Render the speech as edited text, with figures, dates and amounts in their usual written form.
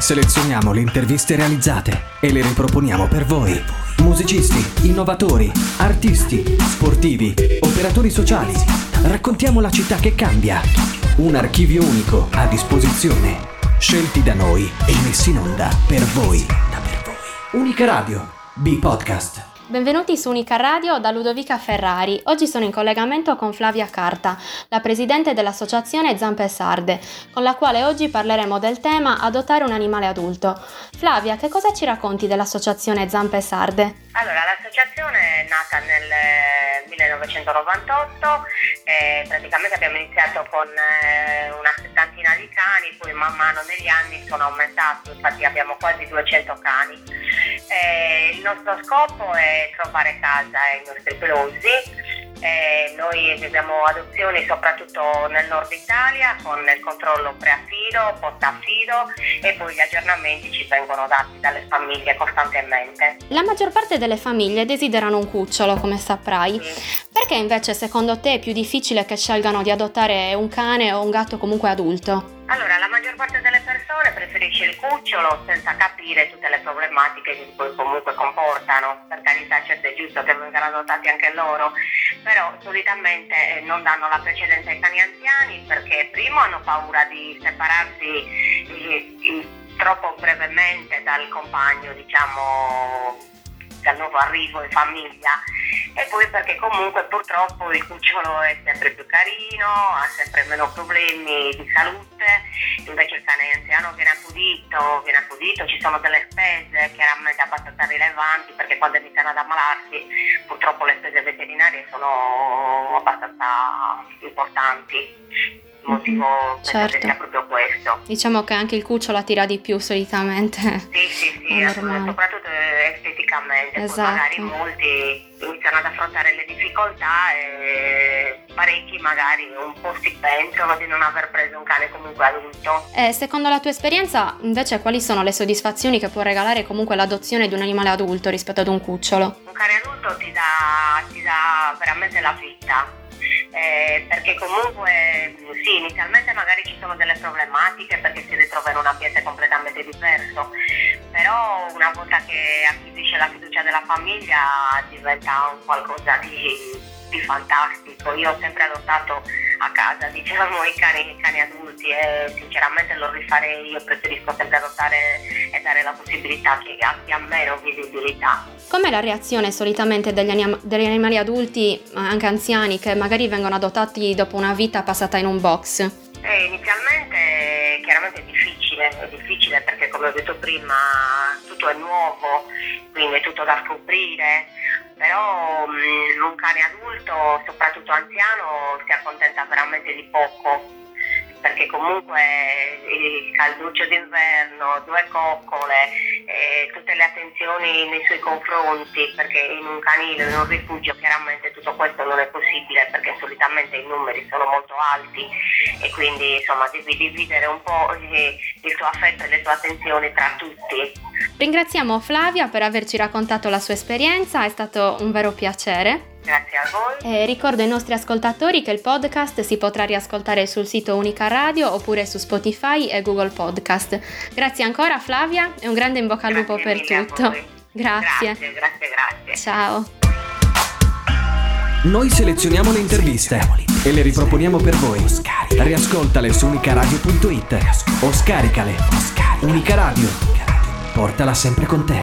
Selezioniamo le interviste realizzate e le riproponiamo per voi. Musicisti, innovatori, artisti, sportivi, operatori sociali. Raccontiamo la città che cambia. Un archivio unico a disposizione. Scelti da noi e messi in onda per voi. Unica Radio, B-Podcast. Benvenuti su Unica Radio da Ludovica Ferrari. Oggi sono in collegamento con Flavia Carta, la presidente dell'associazione Zampe Sarde, con la quale oggi parleremo del tema adottare un animale adulto. Flavia, che cosa ci racconti dell'associazione Zampe Sarde? Allora, l'associazione è nata nel 1998 e praticamente abbiamo iniziato con una settantina di cani, poi man mano negli anni sono aumentati, infatti abbiamo quasi 200 cani. Il nostro scopo è trovare casa ai nostri pelosi. Noi abbiamo adozioni soprattutto nel nord Italia con il controllo preaffido, postaffido e poi gli aggiornamenti ci vengono dati dalle famiglie costantemente. La maggior parte delle famiglie desiderano un cucciolo, come saprai. Perché invece secondo te è più difficile che scelgano di adottare un cane o un gatto comunque adulto? Allora, la maggior parte delle persone preferisce il cucciolo senza capire tutte le problematiche che poi comunque comportano. Per carità, certo è giusto che vengano adottati anche loro, però solitamente non danno la precedenza ai cani anziani perché primo hanno paura di separarsi troppo brevemente dal compagno, diciamo, dal nuovo arrivo in famiglia, e poi perché comunque purtroppo il cucciolo è sempre più carino, ha sempre meno problemi di salute, invece il cane anziano viene accudito, ci sono delle spese chiaramente abbastanza rilevanti perché quando iniziano ad ammalarsi purtroppo le spese veterinarie sono abbastanza importanti. Il motivo penso che sia proprio questo. Diciamo che anche il cucciolo attira di più solitamente. Sì, soprattutto esteticamente. Esatto. Poi magari molti iniziano ad affrontare le difficoltà e parecchi magari un po' si pensano di non aver preso un cane comunque adulto. Secondo la tua esperienza invece quali sono le soddisfazioni che può regalare comunque l'adozione di un animale adulto rispetto ad un cucciolo? Un cane adulto ti dà veramente la vita. Perché comunque sì, inizialmente magari ci sono delle problematiche perché si ritrova in un ambiente completamente diverso, però una volta che acquisisce la fiducia della famiglia diventa un qualcosa di fantastico. Io ho sempre adottato a casa, diciamo, i cani adulti e sinceramente lo rifarei. Io preferisco sempre adottare e dare la possibilità che abbia meno visibilità. Com'è la reazione solitamente degli animali adulti, anche anziani, che magari vengono adottati dopo una vita passata in un box? Inizialmente chiaramente è difficile perché come ho detto prima tutto è nuovo, quindi è tutto da scoprire, però un cane adulto, soprattutto anziano, si accontenta veramente di poco. Perché comunque il calduccio d'inverno, 2 coccole, tutte le attenzioni nei suoi confronti, perché in un canile, in un rifugio, chiaramente tutto questo non è possibile perché solitamente i numeri sono molto alti e quindi insomma devi dividere un po' il tuo affetto e le tue attenzioni tra tutti. Ringraziamo Flavia per averci raccontato la sua esperienza, è stato un vero piacere. Grazie a voi. Ricordo ai nostri ascoltatori che il podcast si potrà riascoltare sul sito Unica Radio oppure su Spotify e Google Podcast. Grazie ancora Flavia e un grande in bocca al lupo per tutto. Grazie. Ciao. Noi selezioniamo le interviste e le riproponiamo per voi. Riascoltale su unicaradio.it o scaricale. Unica Radio. Portala sempre con te.